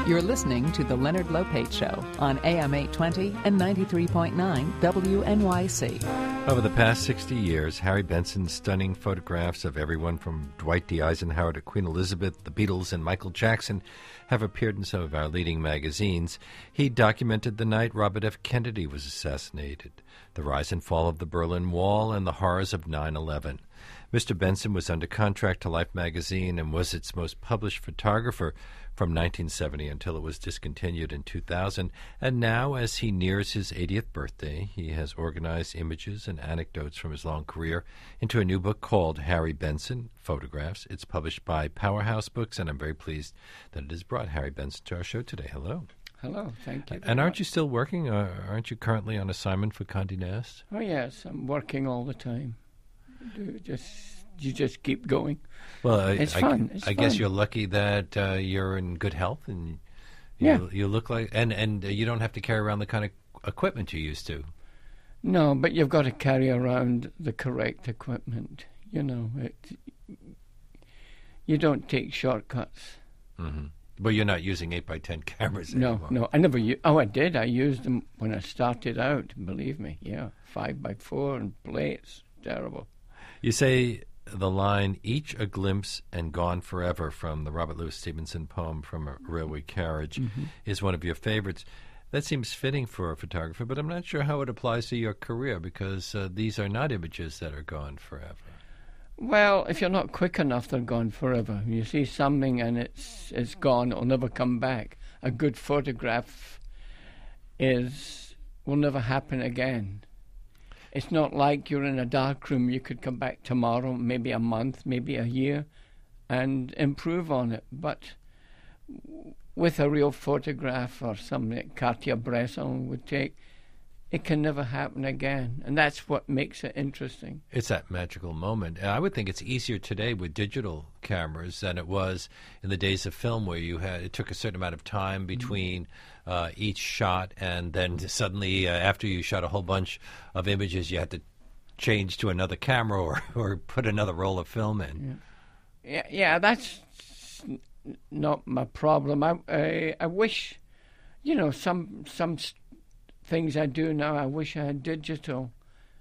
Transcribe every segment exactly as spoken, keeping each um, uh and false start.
You're listening to The Leonard Lopate Show on A M eight twenty and ninety-three point nine W N Y C. Over the past sixty years, Harry Benson's stunning photographs of everyone from Dwight D. Eisenhower to Queen Elizabeth, the Beatles, and Michael Jackson have appeared in some of our leading magazines. He documented the night Robert F. Kennedy was assassinated, the rise and fall of the Berlin Wall, and the horrors of nine eleven. Mister Benson was under contract to Life magazine and was its most published photographer from nineteen seventy until it was discontinued in two thousand. And now, as he nears his eightieth birthday, he has organized images and anecdotes from his long career into a new book called Harry Benson, Photographs. It's published by Powerhouse Books, and I'm very pleased that it has brought Harry Benson to our show today. Hello. Hello, thank you. And aren't you still working? Uh, aren't you currently on assignment for Condé Nast? Oh, yes, I'm working all the time. Do just You just keep going. Well, I, it's I, fun. It's I fun. guess you're lucky that uh, you're in good health and you, yeah. you look like, and, and you don't have to carry around the kind of equipment you used to. No, but you've got to carry around the correct equipment. You know, it, you don't take shortcuts. Mm-hmm. But you're not using eight by ten cameras no, anymore. No, I never u- Oh, I did. I used them when I started out, believe me. Yeah, five by four and plates. Terrible. You say the line, each a glimpse and gone forever, from the Robert Louis Stevenson poem From a Railway Carriage, mm-hmm. is one of your favorites. That seems fitting for a photographer, but I'm not sure how it applies to your career because uh, these are not images that are gone forever. Well, if you're not quick enough, they're gone forever. You see something and it's it's gone, it'll never come back. A good photograph is will never happen again. It's not like you're in a dark room. You could come back tomorrow, maybe a month, maybe a year, and improve on it. But with a real photograph or something that Cartier-Bresson would take, it can never happen again. And that's what makes it interesting. It's that magical moment. And I would think it's easier today with digital cameras than it was in the days of film where you had it took a certain amount of time between mm-hmm. uh, each shot, and then suddenly uh, after you shot a whole bunch of images, you had to change to another camera or, or put another roll of film in. Yeah, yeah, yeah that's not my problem. I, I, I wish, you know, some some. St- things I do now, I wish I had digital,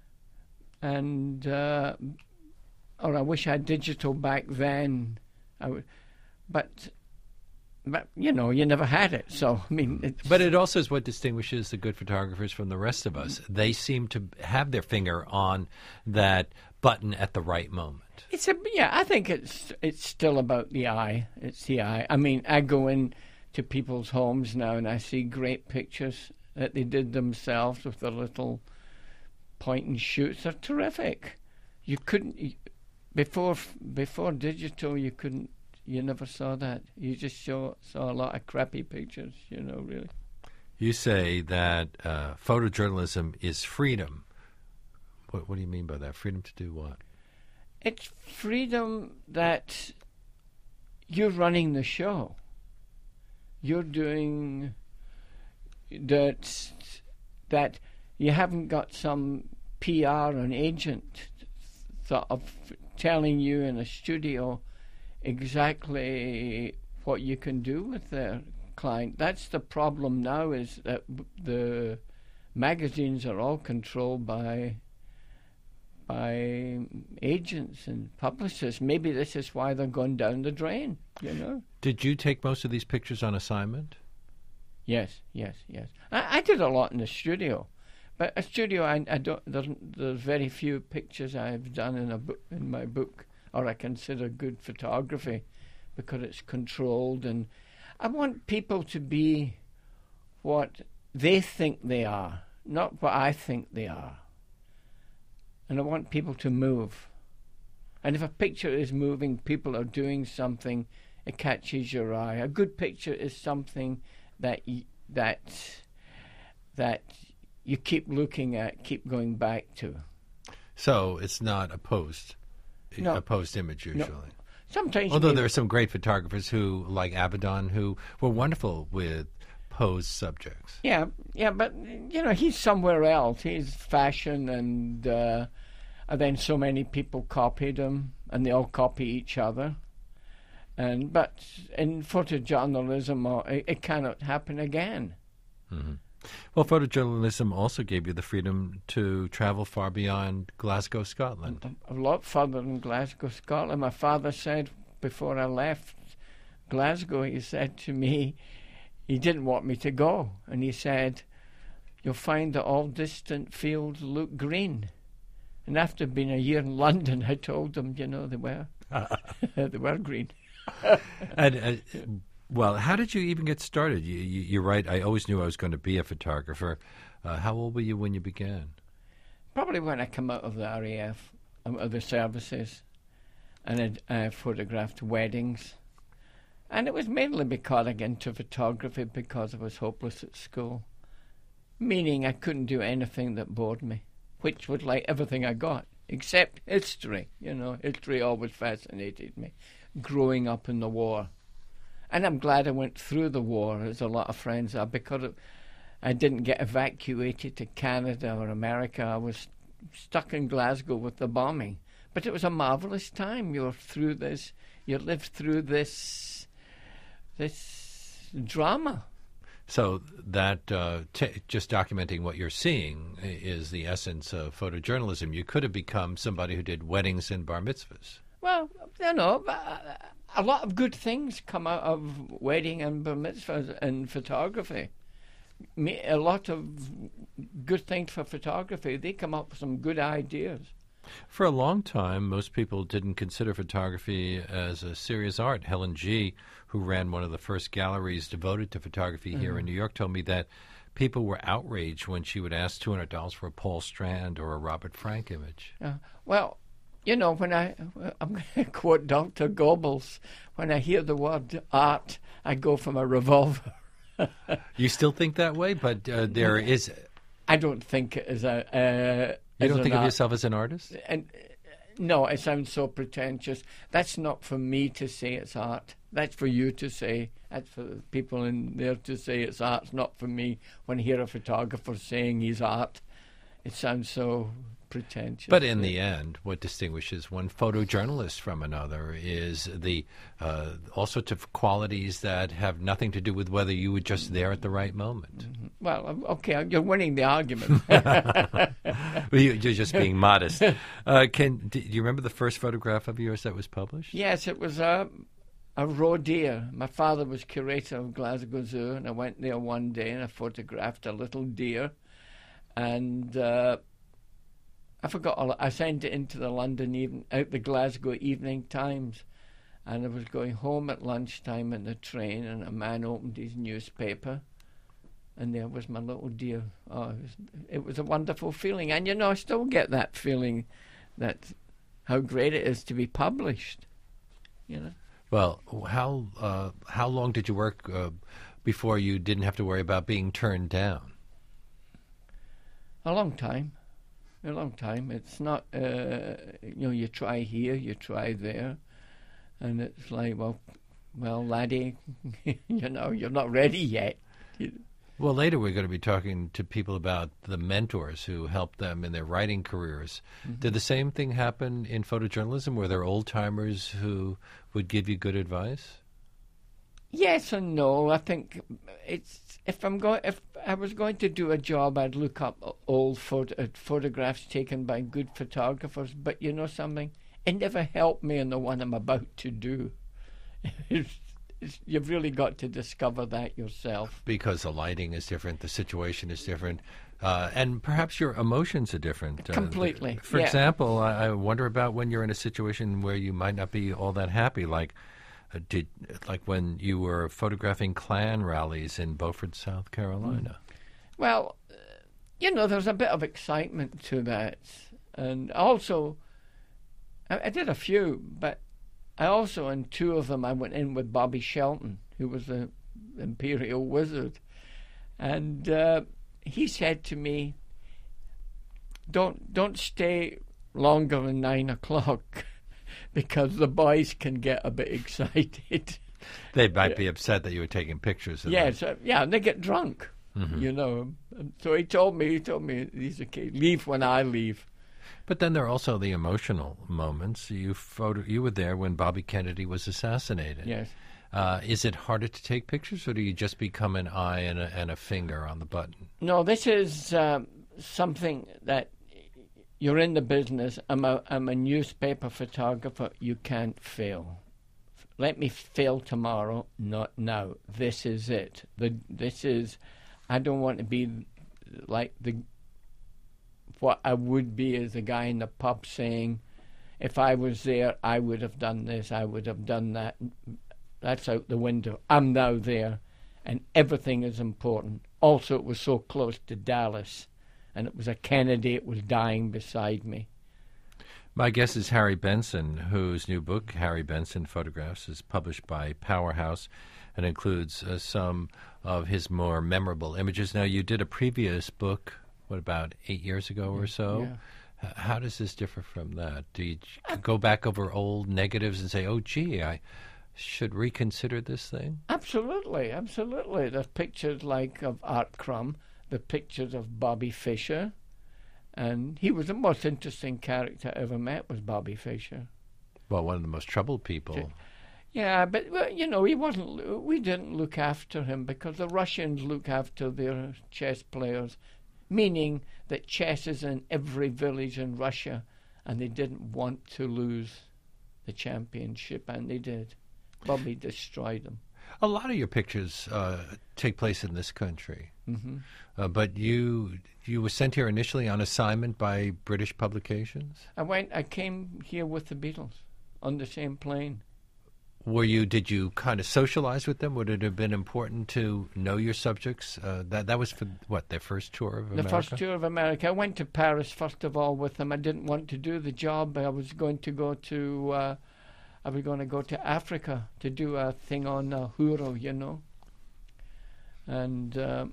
and uh, or I wish I had digital back then. I w- but but you know, you never had it, so I mean. It's, but it also is what distinguishes the good photographers from the rest of us. They seem to have their finger on that button at the right moment. It's a yeah. I think it's it's still about the eye. It's the eye. I mean, I go in to people's homes now and I see great pictures that they did themselves with their little point and shoots. They're terrific. You couldn't before before digital. You couldn't. You never saw that. You just saw saw a lot of crappy pictures. You know, really. You say that uh, photojournalism is freedom. What, what do you mean by that? Freedom to do what? It's freedom that you're running the show. You're doing. That that you haven't got some P R and agent sort of telling you in a studio exactly what you can do with their client. That's the problem now, is that the magazines are all controlled by by agents and publishers. Maybe this is why they're going down the drain, you know. Did you take most of these pictures on assignment? Yes, yes, yes. I, I did a lot in the studio, but a studio I, I don't. There's, there's very few pictures I've done in a book in my book, or I consider good photography, because it's controlled, and I want people to be what they think they are, not what I think they are. And I want people to move. And if a picture is moving, people are doing something, it catches your eye. A good picture is something that y- that that you keep looking at, keep going back to. So it's not a post, no. a post image usually. No. Sometimes, although there are some great photographers who, like Avedon, who were wonderful with posed subjects. Yeah, yeah, but you know, he's somewhere else. He's fashion, and uh, and then so many people copied him, and they all copy each other. And but in photojournalism, uh, it, it cannot happen again. Mm-hmm. Well, photojournalism also gave you the freedom to travel far beyond Glasgow, Scotland. A, a lot further than Glasgow, Scotland. My father said before I left Glasgow, he said to me, he didn't want me to go, and he said, "You'll find that all distant fields look green." And after being a year in London, I told them, you know, they were. They were green. and, uh, well, how did you even get started? You, you, you're right. I always knew I was going to be a photographer. Uh, how old were you when you began? Probably when I come out of the R A F, um, of the services, and I uh, photographed weddings. And it was mainly because I got into photography because I was hopeless at school, meaning I couldn't do anything that bored me, which was like everything I got, except history. You know, history always fascinated me, growing up in the war. And I'm glad I went through the war, as a lot of friends are, because it, I didn't get evacuated to Canada or America. I was stuck in Glasgow with the bombing. But it was a marvelous time. You're through this, you lived through this, this drama. So that uh, t- just documenting what you're seeing is the essence of photojournalism. You could have become somebody who did weddings and bar mitzvahs. Well, you know, a lot of good things come out of wedding and bar mitzvahs and photography. A lot of good things for photography. They come up with some good ideas. For a long time, most people didn't consider photography as a serious art. Helen G., who ran one of the first galleries devoted to photography mm-hmm. here in New York, told me that people were outraged when she would ask two hundred dollars for a Paul Strand or a Robert Frank image. Uh, well, you know, when I, I'm going to quote Doctor Goebbels, when I hear the word art, I go from a revolver. You still think that way? But uh, there is... I don't think it is a... Uh, you don't think art. of yourself as an artist? And uh, no, it sounds so pretentious. That's not for me to say it's art. That's for you to say. That's for the people in there to say it's art. It's not for me. When I hear a photographer saying he's art, it sounds so pretentious. But in the end, what distinguishes one photojournalist from another is the uh, all sorts of qualities that have nothing to do with whether you were just there at the right moment. Mm-hmm. Well, okay, you're winning the argument. Well, you're just being modest. Uh, can do you remember the first photograph of yours that was published? Yes, it was a, a roe deer. My father was curator of Glasgow Zoo, and I went there one day and I photographed a little deer. And uh, I forgot all. I sent it into the London even out the Glasgow Evening Times, and I was going home at lunchtime in the train, and a man opened his newspaper, and there was my little deer. Oh, it was, it was a wonderful feeling, and you know I still get that feeling, that how great it is to be published. You know. Well, how uh, how long did you work uh, before you didn't have to worry about being turned down? A long time. A long time. It's not, uh, you know, you try here, you try there, and it's like, well, well, laddie, you know, you're not ready yet. Well, later we're going to be talking to people about the mentors who helped them in their writing careers. Mm-hmm. Did the same thing happen in photojournalism? Were there old-timers who would give you good advice? Yes and no. I think it's if I'm going if I was going to do a job, I'd look up old photo, uh, photographs taken by good photographers. But you know something, it never helped me in the one I'm about to do. it's, it's, you've really got to discover that yourself, because the lighting is different, the situation is different, uh, and perhaps your emotions are different. Uh, Completely. For yeah. example, I, I wonder about when you're in a situation where you might not be all that happy, like. Uh, did like when you were photographing Klan rallies in Beaufort, South Carolina? Well, uh, you know, there's a bit of excitement to that. And also, I, I did a few, but I also, in two of them, I went in with Bobby Shelton, who was the Imperial Wizard. And uh, he said to me, don't, don't stay longer than nine o'clock. Because the boys can get a bit excited. They might be upset that you were taking pictures of yes, them. uh, yeah, and they get drunk, mm-hmm. you know. And so he told me, he told me, he's okay, leave when I leave. But then there are also the emotional moments. You photo, you were there when Bobby Kennedy was assassinated. Yes. Uh, is it harder to take pictures, or do you just become an eye and a, and a finger on the button? No, this is um, something that you're in the business. I'm a, I'm a newspaper photographer. You can't fail. Let me fail tomorrow, not now. This is it. The, this is, I don't want to be like the what I would be as a guy in the pub saying, if I was there, I would have done this, I would have done that. That's out the window. I'm now there, and everything is important. Also, it was so close to Dallas, and it was a Kennedy. It was dying beside me. My guest is Harry Benson, whose new book, Harry Benson Photographs, is published by Powerhouse and includes uh, some of his more memorable images. Now, you did a previous book, what, about eight years ago or so? Yeah. H- how does this differ from that? Do you go back over old negatives and say, oh, gee, I should reconsider this thing? Absolutely, absolutely. There's pictures like of Art Crumb, the pictures of Bobby Fischer, and he was the most interesting character I ever met was Bobby Fischer. Well, one of the most troubled people. Yeah, but well, you know, he wasn't. We didn't look after him because the Russians look after their chess players, meaning that chess is in every village in Russia, and they didn't want to lose the championship, and they did. Bobby destroyed them. A lot of your pictures uh, take place in this country, Mm-hmm. uh, but you you were sent here initially on assignment by British publications. I went. I came here with the Beatles on the same plane. Were you? Did you kind of socialize with them? Would it have been important to know your subjects? Uh, that that was for what, their first tour of America? The first tour of America. I went to Paris first of all with them. I didn't want to do the job. I was going to go to. Uh, I was going to go to Africa to do a thing on uh, Huro, you know. And um,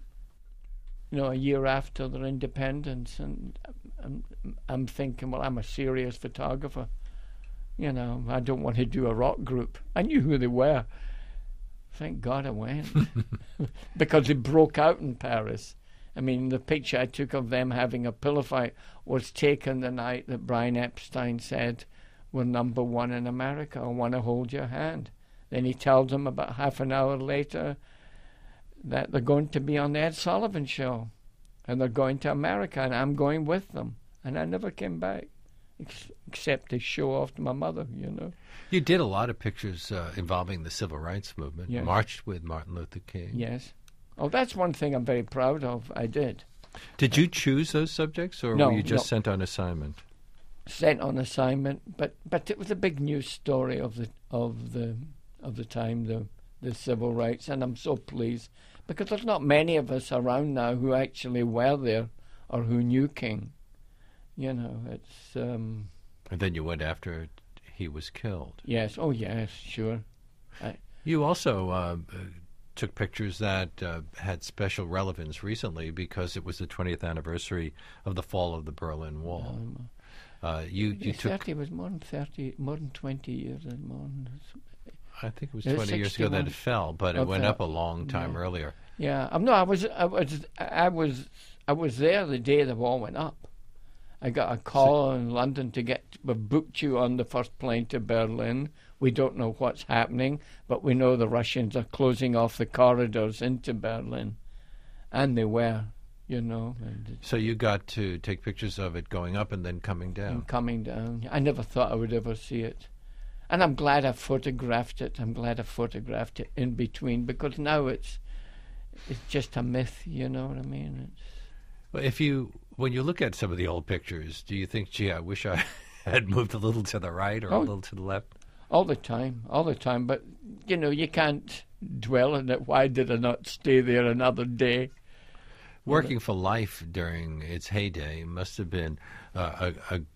you know, a year after their independence, and I'm, I'm thinking, well, I'm a serious photographer. You know, I don't want to do a rock group. I knew who they were. Thank God I went. Because they broke out in Paris. I mean, the picture I took of them having a pillow fight was taken the night that Brian Epstein said, we're number one in America, I want to hold your hand. Then he tells them about half an hour later that they're going to be on the Ed Sullivan Show. And they're going to America, and I'm going with them. And I never came back. Ex- except to show off to my mother, you know. You did a lot of pictures uh, involving the civil rights movement. Yes. Marched with Martin Luther King. Yes. Oh, that's one thing I'm very proud of. I did. Did you choose those subjects, or No, were you just no. sent on assignment? Sent on assignment, but but it was a big news story of the of the of the time, the the civil rights, and I'm so pleased because there's not many of us around now who actually were there or who knew King. You know, it's um, And then you went after he was killed. yes, oh yes, sure. I, You also uh, uh, took pictures that uh, had special relevance recently because it was the twentieth anniversary of the fall of the Berlin Wall. um, Uh, you you it's took, thirty was more than thirty, more than twenty years, and more than, I think it was It was twenty years ago that sixty-one. it fell, but it Oh, went fell. up a long time Yeah. earlier. yeah. Um, no, I was, I was, I was, I was there the day the wall went up. I got a call in London to get, we've booked you on the first plane to Berlin. We don't know what's happening, but we know the Russians are closing off the corridors into Berlin. And they were, you know, and, So you got to take pictures of it going up and then coming down. and coming down. I never thought I would ever see it. And I'm glad I photographed it. I'm glad I photographed it in between because now it's it's just a myth, you know what I mean? It's, Well, if you, when you look at some of the old pictures, do you think, gee, I wish I had moved a little to the right or Oh. a little to the left? all the time, all the time. But, you know, you can't dwell on it. Why did I not stay there another day? Working for Life during its heyday must have been uh, a, a,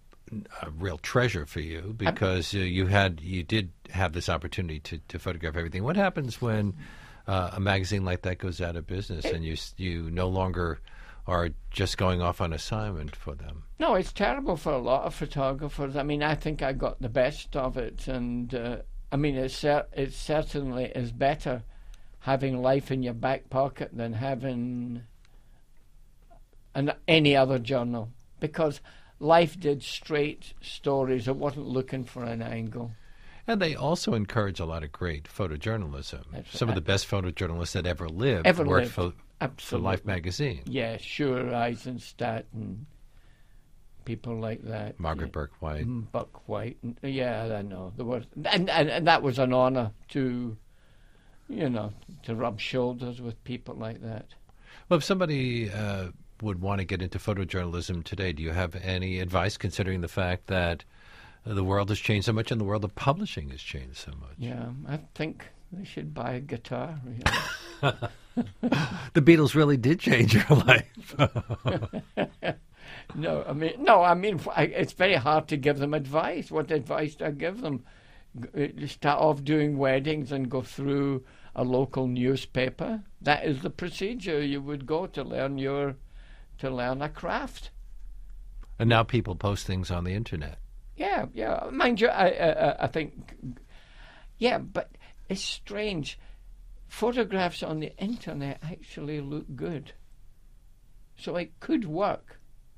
a real treasure for you because uh, you had you did have this opportunity to, to photograph everything. What happens when uh, a magazine like that goes out of business and you s- you no longer are just going off on assignment for them? No, it's terrible for a lot of photographers. I mean, I think I got the best of it. And, uh, I mean, it, cer- it certainly is better having Life in your back pocket than having an, any other journal. Because Life did straight stories. It wasn't looking for an angle. And they also encourage a lot of great photojournalism. That's Some right. of the best photojournalists that ever lived Ever worked lived. for, for Absolutely. Life magazine. Yeah, sure, Eisenstadt and people like that. Margaret yeah. Burke White. Mm, Buck White. And, yeah, I know. There was, and, and, and that was an honour to, you know, to rub shoulders with people like that. Well, if somebody uh, would want to get into photojournalism today, do you have any advice, considering the fact that uh, the world has changed so much and the world of publishing has changed so much? Yeah, I think they should buy a guitar. You know. The Beatles really did change your life. No, I mean, no, I mean, I- it's very hard to give them advice. What advice do I give them? G- uh, Start off doing weddings and go through a local newspaper. That is the procedure you would go to learn your, to learn a craft. And now people post things on the internet. Yeah, yeah. Mind you, I, I, I think, yeah, but it's strange. Photographs on the internet actually look good, so it could work.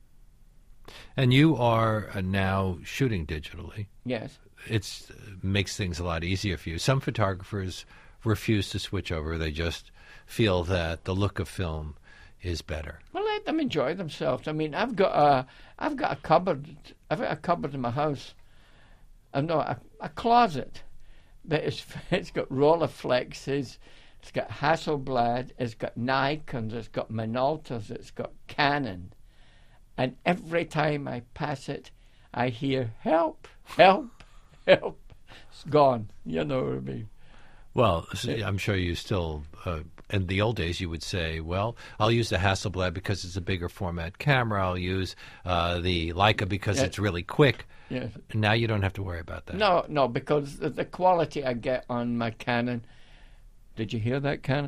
And you are uh, now shooting digitally. Yes. It makes things a lot easier for you. Some photographers refuse to switch over. They just feel that the look of film is better. Well, let them enjoy themselves. I mean, I've got a, I've got a cupboard. I've got a cupboard in my house. I know a, a closet, but it's it's got Rolleiflexes, it's got Hasselblad, it's got Nikons, it's got Minoltas, it's got Canon, and every time I pass it, I hear help, help, help. It's gone. You know what I mean? Well, s- I'm sure you still, uh, in the old days, you would say, well, I'll use the Hasselblad because it's a bigger format camera. I'll use uh, the Leica because Yeah. it's really quick. Yes. Now you don't have to worry about that. No, no, because the, the quality I get on my Canon. Did you hear that, Canon?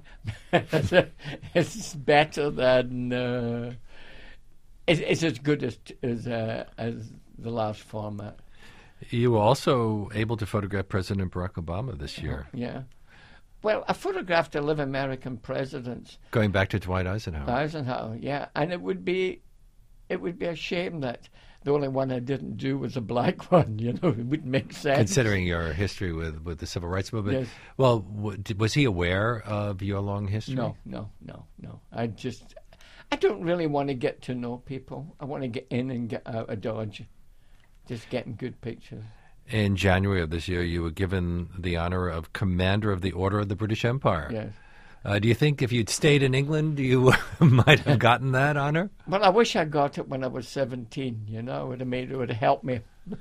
It's better than. Uh, it's, it's as good as as uh, as the last format. You were also able to photograph President Barack Obama this year, Yeah. Well, I photographed the live American presidents, going back to Dwight Eisenhower. Eisenhower. Yeah, and it would be, it would be a shame that the only one I didn't do was a black one. You know, it wouldn't make sense. Considering your history with, with the civil rights movement, Yes. well, w- d- was he aware of your long history? No, no, no, no. I just, I don't really want to get to know people. I want to get in and get out of Dodge. Just getting good pictures. In January of this year, you were given the honor of Commander of the Order of the British Empire. Yes. Uh, do you think if you'd stayed in England, you might have gotten that honor? Well, I wish I got it when I was seventeen. You know, it would have made it would have helped me.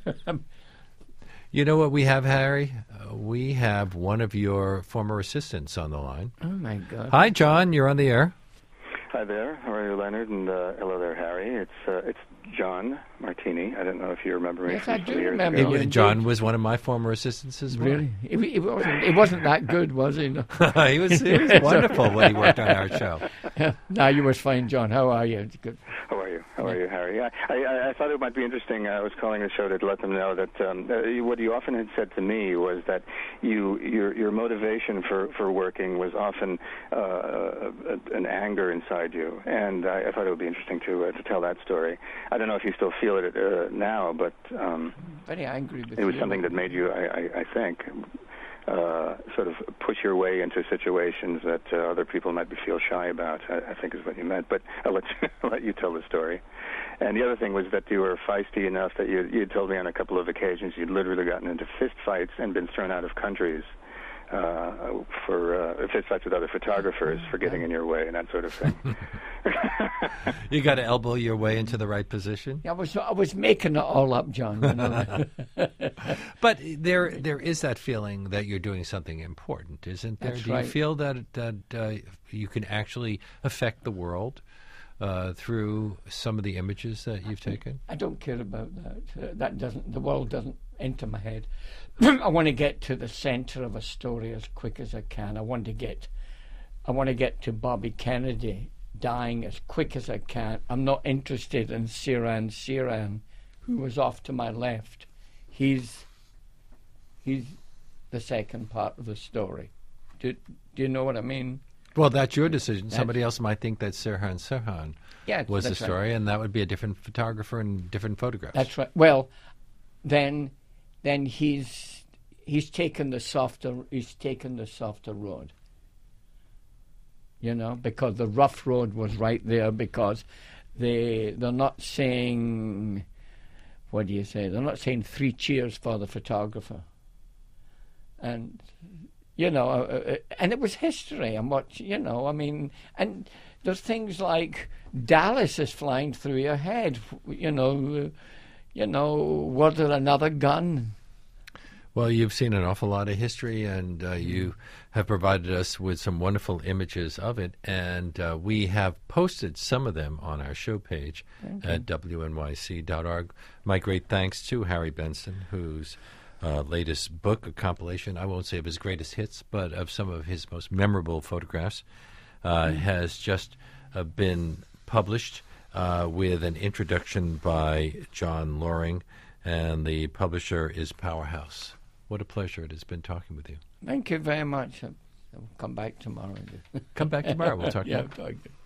You know what we have, Harry? Uh, we have one of your former assistants on the line. Oh my God. Hi, John. You're on the air. Hi there. How are you, Leonard? And uh, hello there, Harry. It's uh, it's John Martini. I don't know if you remember me. Yes, from I some do years remember ago. you. Uh, John was one of my former assistants as well. Really? He, he wasn't. He wasn't that good, was he? No. he was, he was wonderful when he worked on our show. No, you was fine, John. How are you? It's good. How are you? How are you, Harry? I, I, I thought it might be interesting. I was calling the show to let them know that um, uh, what you often had said to me was that you your your motivation for, for working was often uh, an anger inside you, and I, I thought it would be interesting to uh, to tell that story. I don't know if you still feel it uh, now, but um, Very angry with it was you. something that made you, I, I, I think, uh, sort of push your way into situations that uh, other people might be feel shy about, I, I think is what you meant. But I'll let you, I'll let you tell the story. And the other thing was that you were feisty enough that you you told me on a couple of occasions you'd literally gotten into fist fights and been thrown out of countries uh, for uh, fist fights with other photographers for getting in your way and that sort of thing. You got to elbow your way into the right position. I was I was making it all up, John. You know? But there, there is that feeling that you're doing something important, isn't there? That's Do right. you feel that that uh, you can actually affect the world uh, through some of the images that you've taken? I don't care about that. Uh, that doesn't. The world doesn't enter my head. I want to get to the center of a story as quick as I can. I want to get. I want to get to Bobby Kennedy dying as quick as I can. I'm not interested in Sirhan Sirhan, who was off to my left. He's. He's the second part of the story. Do Do you know what I mean? Well, that's your decision. That's, Somebody else might think that Sirhan Sirhan yeah, was the that's story, right. and that would be a different photographer and different photographs. That's right. Well, then, then he's he's taken the softer he's taken the softer road. You know, because the rough road was right there. Because they they're not saying, what do you say? They're not saying three cheers for the photographer. And you know, uh, and it was history. And what you know, I mean, and there's things like Dallas is flying through your head. You know, uh, you know, was there another gun? Well, you've seen an awful lot of history, and uh, you have provided us with some wonderful images of it, and uh, we have posted some of them on our show page at W N Y C dot org. My great thanks to Harry Benson, whose uh, latest book, a compilation, I won't say of his greatest hits, but of some of his most memorable photographs, uh, mm. has just uh, been published uh, with an introduction by John Loring, and the publisher is Powerhouse. What a pleasure it has been talking with you. Thank you very much. I'll come back tomorrow. Come back tomorrow. We'll talk yeah, more. talk.